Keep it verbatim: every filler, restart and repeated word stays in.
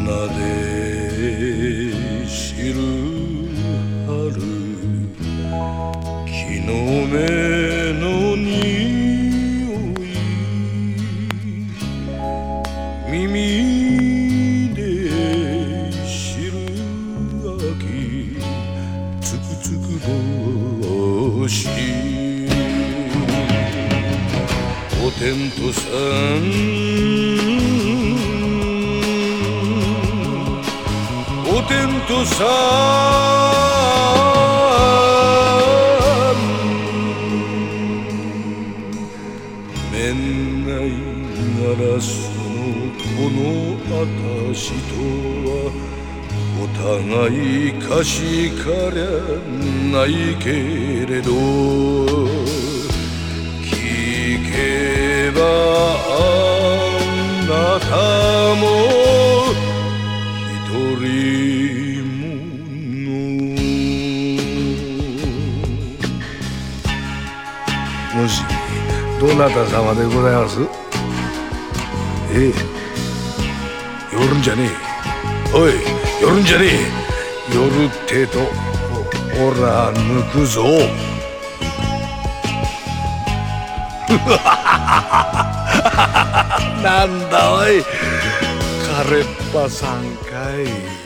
で知る春、木の芽の匂い、耳で知る秋、つくつく帽子、お天道さん、お天道さん、面内ガラスのこの私とはお互い貸しかりゃないけれど、聞けばあなたも一人者。もしどなた様でございます？ええ、寄るんじゃねえ。おい、寄るんじゃねえ。寄るってとおら抜くぞ。なんだおい、カレッパさんかい。